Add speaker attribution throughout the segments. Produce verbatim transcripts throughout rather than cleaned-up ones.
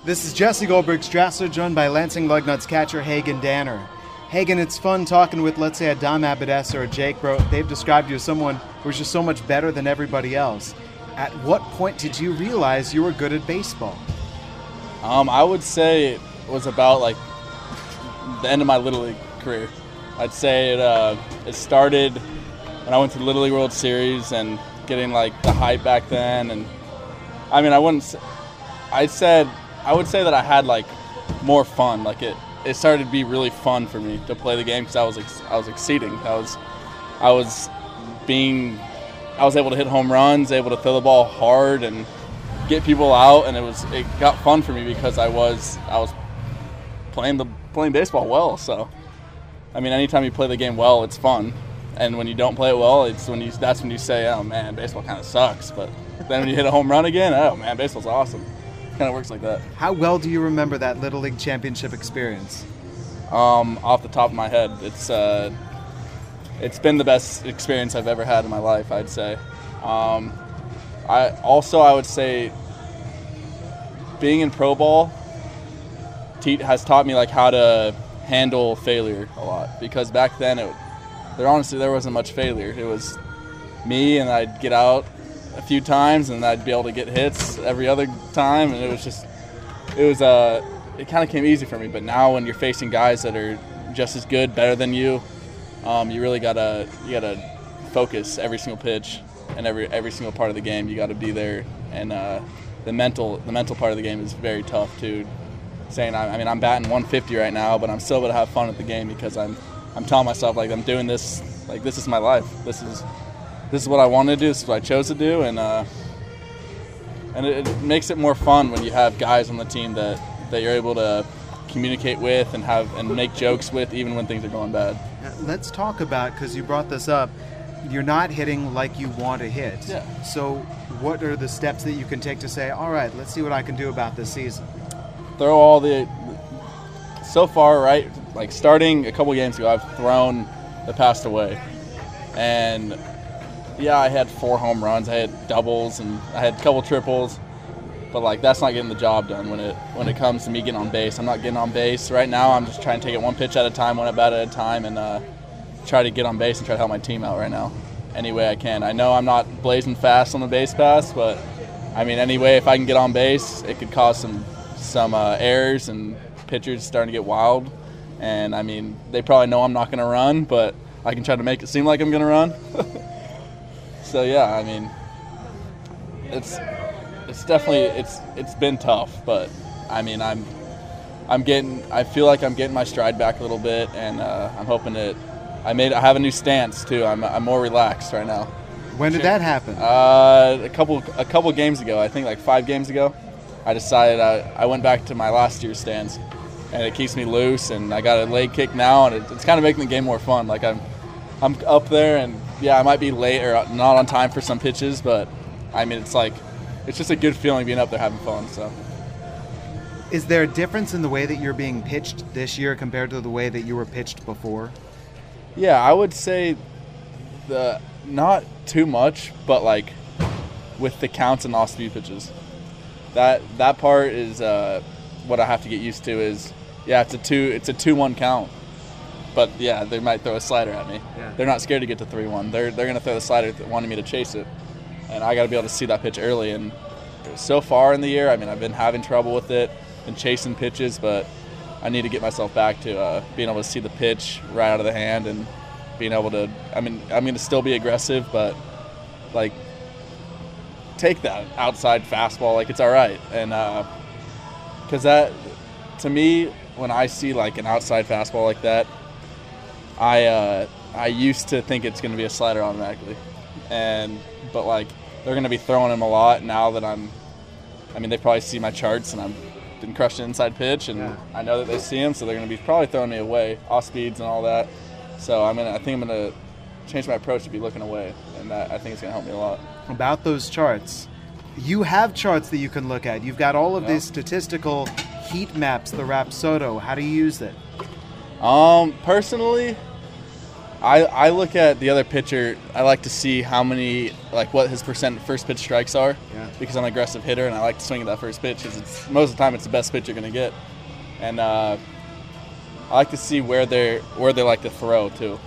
Speaker 1: This is Jesse Goldberg Strassler, joined by Lansing Lugnuts catcher Hagen Danner. Hagen, it's fun talking with, let's say, a Dom Abadessa or a Jake Bro. They've described you as someone who's just so much better than everybody else. At what point did you realize you were good at baseball?
Speaker 2: Um, I would say it was about like the end of my Little League career. I'd say it uh, it started when I went to the Little League World Series and getting like the hype back then. And I mean, I wouldn't. I said I would say that I had like more fun. Like it, it started to be really fun for me to play the game because I was ex- I was exceeding. I was I was being I was able to hit home runs, able to throw the ball hard and get people out, and it was it got fun for me because I was I was playing the playing baseball well. So I mean, anytime you play the game well, it's fun. And when you don't play it well, it's when you that's when you say, "Oh man, baseball kind of sucks." But then when you hit a home run again, oh man, baseball's awesome. Kind of works like that.
Speaker 1: How well do you remember that Little League championship experience?
Speaker 2: Um, off the top of my head, it's uh, it's been the best experience I've ever had in my life, I'd say. Um, I also I would say being in pro ball te- has taught me like how to handle failure a lot, because back then it there honestly there wasn't much failure. It was me, and I'd get out a few times and I'd be able to get hits every other time, and it was just it was uh it kind of came easy for me. But now when you're facing guys that are just as good, better than you, um, you really gotta you gotta focus every single pitch and every every single part of the game. You got to be there, and uh, the mental the mental part of the game is very tough too. Saying I, I mean I'm batting one fifty right now, but I'm still able to have fun at the game because I'm I'm telling myself like I'm doing this like this is my life. This is This is what I wanted to do. This is what I chose to do, and uh, and it, it makes it more fun when you have guys on the team that, that you're able to communicate with and have and make jokes with, even when things are going bad.
Speaker 1: Let's talk about, because you brought this up, you're not hitting like you want to hit.
Speaker 2: Yeah.
Speaker 1: So what are the steps that you can take to say, all right, let's see what I can do about this season?
Speaker 2: Throw all the so far right, like starting a couple games ago, I've thrown the past away, and. Yeah, I had four home runs. I had doubles and I had a couple triples, but like that's not getting the job done when it when it comes to me getting on base. I'm not getting on base right now. I'm just trying to take it one pitch at a time, one at bat at a time, and uh, try to get on base and try to help my team out right now, any way I can. I know I'm not blazing fast on the base pass, but I mean, anyway, if I can get on base, it could cause some some uh, errors and pitchers starting to get wild. And I mean, they probably know I'm not going to run, but I can try to make it seem like I'm going to run. So yeah, I mean, it's it's definitely it's it's been tough, but I mean I'm I'm getting I feel like I'm getting my stride back a little bit, and uh, I'm hoping that I made I have a new stance too. I'm I'm more relaxed right now.
Speaker 1: When did that happen?
Speaker 2: Uh, a couple a couple games ago, I think like five games ago, I decided I, I went back to my last year's stance, and it keeps me loose, and I got a leg kick now, and it, it's kind of making the game more fun. Like I'm I'm up there, and yeah, I might be late or not on time for some pitches, but I mean, it's like, it's just a good feeling being up there having fun. So,
Speaker 1: is there a difference in the way that you're being pitched this year compared to the way that you were pitched before?
Speaker 2: Yeah, I would say the not too much, but like with the counts and off-speed pitches, that that part is uh, what I have to get used to. Is yeah, it's a two, it's a two-one count. But yeah, they might throw a slider at me. Yeah. They're not scared to get to three one. They're they're gonna throw the slider, wanting me to chase it, and I got to be able to see that pitch early. And so far in the year, I mean, I've been having trouble with it, been chasing pitches, but I need to get myself back to uh, being able to see the pitch right out of the hand and being able to. I mean, I'm gonna still be aggressive, but like take that outside fastball like it's all right, and because uh, that to me, when I see like an outside fastball like that. I uh, I used to think it's going to be a slider automatically, and but like they're going to be throwing him a lot now that I'm. I mean, they probably see my charts, and I'm been crushing inside pitch, and yeah. I know that they see him, so they're going to be probably throwing me away, off speeds and all that. So I'm gonna. I think I'm going to change my approach to be looking away, and that I think it's going to help me a lot.
Speaker 1: About those charts, you have charts that you can look at. You've got all of
Speaker 2: yeah.
Speaker 1: these statistical heat maps, the Rapsodo. How do you use it?
Speaker 2: Um, personally, I, I look at the other pitcher. I like to see how many, like what his percent first pitch strikes are,
Speaker 1: Yeah.
Speaker 2: because I'm an aggressive hitter and I like to swing at that first pitch because it's most of the time it's the best pitch you're going to get, and uh, I like to see where they're where they like to throw too.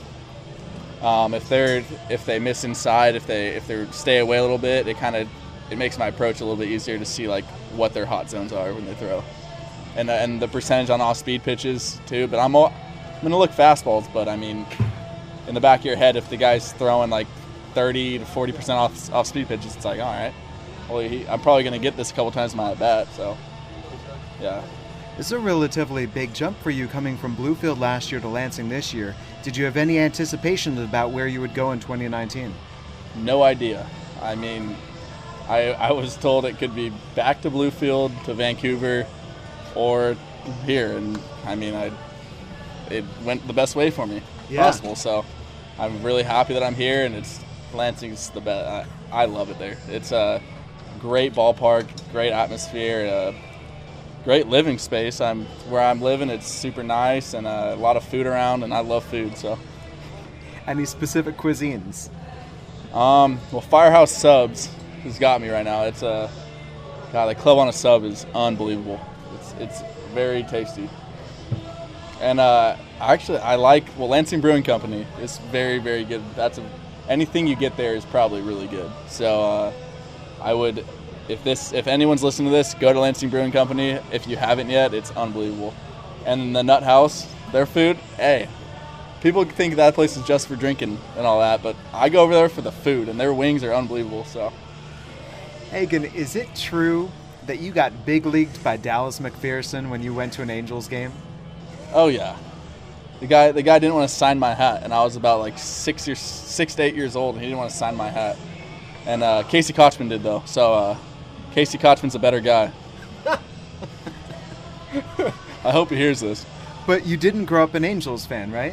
Speaker 2: Um, if they're if they miss inside, if they if they stay away a little bit, it kind of it makes my approach a little bit easier to see like what their hot zones are when they throw, and uh, and the percentage on off speed pitches too. But I'm all, I'm going to look fastballs, but I mean, in the back of your head, if the guy's throwing like thirty to forty percent off off speed pitches, it's like, all right, well, he, I'm probably going to get this a couple times in my at bat. So, yeah.
Speaker 1: It's a relatively big jump for you coming from Bluefield last year to Lansing this year. Did you have any anticipation about where you would go in twenty nineteen?
Speaker 2: No idea. I mean, I I was told it could be back to Bluefield, to Vancouver, or here, and I mean, I it went the best way for me
Speaker 1: Yeah.
Speaker 2: possible. So I'm really happy that I'm here, and it's Lansing's the best. I, I love it there. It's a great ballpark, great atmosphere, uh, great living space. I'm where I'm living. It's super nice, and uh, a lot of food around, and I love food. So,
Speaker 1: Any specific cuisines?
Speaker 2: um, well, Firehouse Subs has got me right now. It's a God, the club on a sub is unbelievable. It's it's very tasty. And uh, actually, I like well, Lansing Brewing Company is very, very good. That's a, anything you get there is probably really good. So uh, I would, if this, if anyone's listening to this, go to Lansing Brewing Company. If you haven't yet, it's unbelievable. And the Nut House, their food, hey, people think that place is just for drinking and all that, but I go over there for the food, and their wings are unbelievable. So,
Speaker 1: Hagen, is it true that you got big leagued by Dallas McPherson when you went to an Angels game?
Speaker 2: oh yeah, the guy, the guy didn't want to sign my hat, and I was about like six years, six to eight years old, and he didn't want to sign my hat. And uh, Casey Kochman did though, so uh, Casey Kochman's a better guy. I hope he hears this.
Speaker 1: But you didn't grow up an Angels fan, right?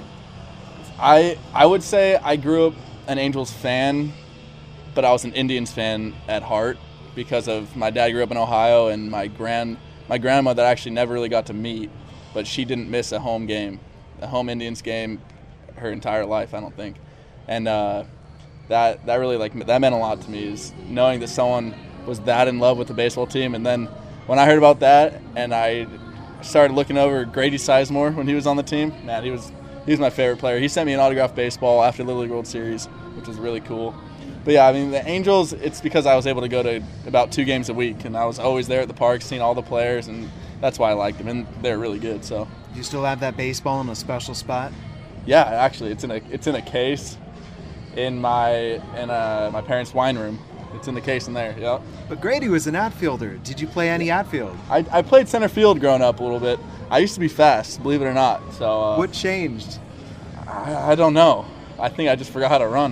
Speaker 2: I I would say I grew up an Angels fan, but I was an Indians fan at heart because of my dad grew up in Ohio, and my grand my grandmother actually never really got to meet, but she didn't miss a home game, a home Indians game, her entire life, I don't think. And uh, that that really like that meant a lot to me, is knowing that someone was that in love with the baseball team. And then when I heard about that, and I started looking over Grady Sizemore when he was on the team, man, he was he was my favorite player. He sent me an autographed baseball after the Little League World Series, which was really cool. But yeah, I mean, the Angels, it's because I was able to go to about two games a week, and I was always there at the park seeing all the players, and that's why I liked them, and they're really good. So
Speaker 1: Do you still have that baseball in a special spot?
Speaker 2: yeah, actually, it's in a it's in a case in my in uh my parents' wine room. It's in the case in there. Yeah.
Speaker 1: But Grady was an outfielder. Did you play any outfield?
Speaker 2: I, I played center field growing up a little bit. I used to be fast, believe it or not. So uh,
Speaker 1: What changed?
Speaker 2: I, I don't know. I think I just forgot how to run,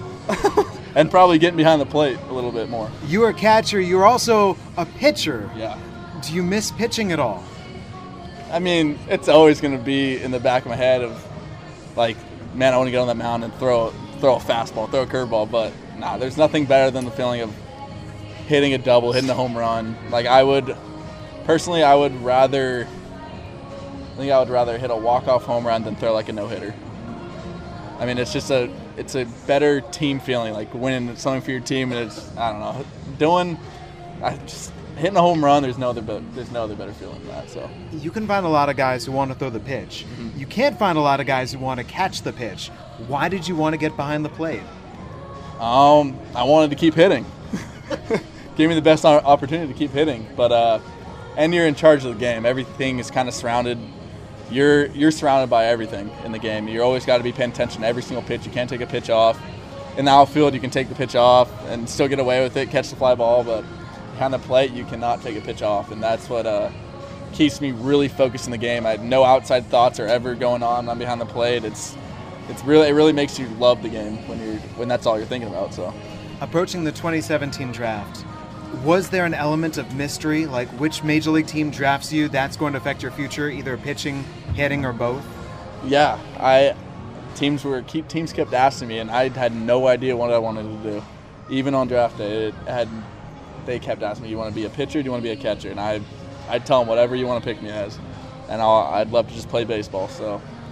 Speaker 2: and probably getting behind the plate a little bit more.
Speaker 1: You were a catcher. You were also a pitcher.
Speaker 2: Yeah.
Speaker 1: Do you miss pitching at all?
Speaker 2: I mean, it's always going to be in the back of my head of, like, man, I want to get on that mound and throw throw a fastball, throw a curveball. But nah, there's nothing better than the feeling of hitting a double, hitting a home run. Like I would, personally, I would rather, I think I would rather hit a walk-off home run than throw like a no-hitter. I mean, it's just a, it's a better team feeling, like winning something for your team, and it's, I don't know, doing, I just hitting a home run. There's no other, be- there's no other better feeling than that. So
Speaker 1: You can find a lot of guys who want to throw the pitch.
Speaker 2: Mm-hmm.
Speaker 1: You can't find a lot of guys who want to catch the pitch. Why did you want to get behind the plate?
Speaker 2: Um, I wanted to keep hitting. Gave me the best o- opportunity to keep hitting, but uh, and you're in charge of the game. Everything is kind of surrounded. You're you're surrounded by everything in the game. You always got to be paying attention to every single pitch. You can't take a pitch off. In the outfield, you can take the pitch off and still get away with it, catch the fly ball, but behind the plate, you cannot take a pitch off, and that's what uh, keeps me really focused in the game. I no outside thoughts are ever going on. I'm behind the plate. It's it's really it really makes you love the game when you're when that's all you're thinking about. So.
Speaker 1: Approaching the twenty seventeen draft, was there an element of mystery, like which major league team drafts you, that's going to affect your future, either pitching, hitting, or both?
Speaker 2: Yeah, I teams were keep teams kept asking me, and I had no idea what I wanted to do. Even on draft day, it had they kept asking me, "You want to be a pitcher? Do you want to be a catcher?" And I, I'd tell them whatever you want to pick me as, and I'll, I'd love to just play baseball. So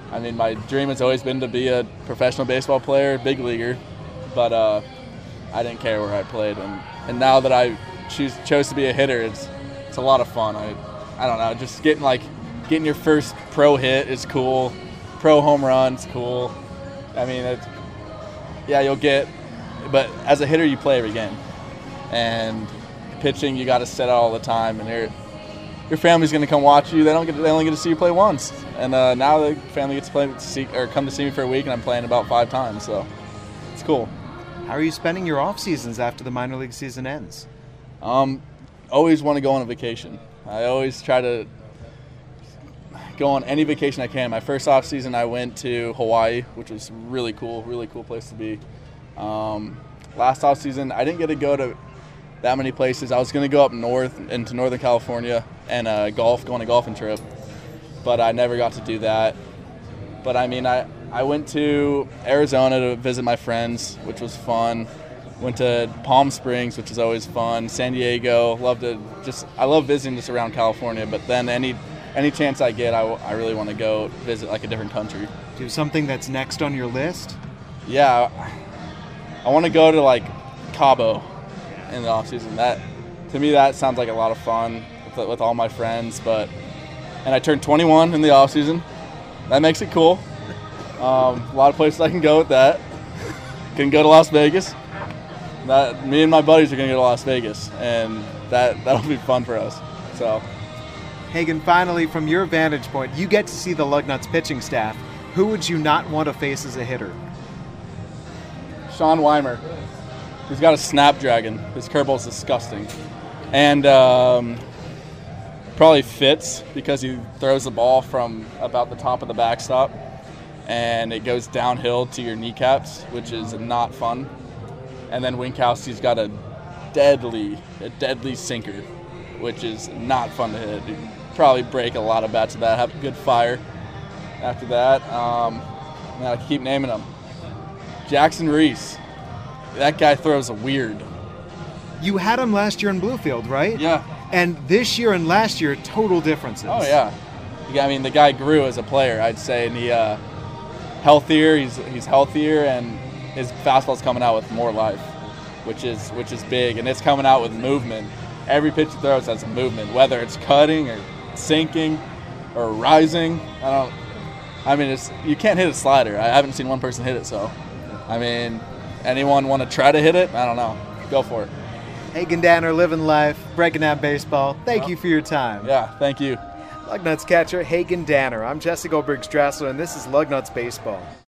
Speaker 2: I mean, my dream has always been to be a professional baseball player, big leaguer, but uh, I didn't care where I played. And, and now that I choose, chose to be a hitter, it's it's a lot of fun. I I don't know, just getting like getting your first pro hit is cool. Pro home run's cool. I mean, it's, yeah, you'll get, but as a hitter, you play every game. And pitching, you got to sit out all the time, and your your family's going to come watch you. They don't get they only get to see you play once. And uh, now the family gets to play to see, or come to see me for a week, and I'm playing about five times. So it's cool.
Speaker 1: How are you spending your off seasons after the minor league season ends?
Speaker 2: Um, always want to go on a vacation. I always try to go on any vacation I can. My first off season, I went to Hawaii, which was really cool, really cool place to be. Um, last off season, I didn't get to go to that many places. I was going to go up north into Northern California and uh, golf, go on a golfing trip, but I never got to do that. But I mean, I, I went to Arizona to visit my friends, which was fun. Went to Palm Springs, which is always fun. San Diego, love to just, I love visiting just around California, but then any any chance I get, I, I really want to go visit like a different country.
Speaker 1: Do you have something that's next on your list?
Speaker 2: Yeah, I want to go to like Cabo in the off season. That, to me, that sounds like a lot of fun with, with all my friends. But and I turned twenty-one in the off season. That makes it cool. Um, a lot of places I can go with that. Can go to Las Vegas. That me and my buddies are gonna go to Las Vegas, and that that'll be fun for us. So,
Speaker 1: Hagen, finally, from your vantage point, you get to see the Lugnuts pitching staff. Who would you not want to face as a hitter?
Speaker 2: Sean Weimer. He's got a snapdragon. His curveball's disgusting. And um, probably Fitz, because he throws the ball from about the top of the backstop, and it goes downhill to your kneecaps, which is not fun. And then Winkowski's got a deadly, a deadly sinker, which is not fun to hit. You'd probably break a lot of bats with that, have a good fire. After that, um, I keep naming them. Jackson Reese. That guy throws a weird.
Speaker 1: You had him last year in Bluefield, right?
Speaker 2: Yeah.
Speaker 1: And this year and last year, total differences.
Speaker 2: Oh, yeah. I mean, the guy grew as a player, I'd say, and he uh, healthier. He's he's healthier, and his fastball's coming out with more life, which is which is big, and it's coming out with movement. Every pitch he throws has a movement, whether it's cutting or sinking or rising. I don't. I mean, it's you can't hit a slider. I haven't seen one person hit it, so I mean, anyone want to try to hit it? I don't know. Go for it.
Speaker 1: Hagen Danner, living life, breaking down baseball. Thank well, you for your time.
Speaker 2: Yeah, thank you.
Speaker 1: Lugnuts catcher Hagen Danner. I'm Jesse Goldberg Strassler, and this is Lugnuts Baseball.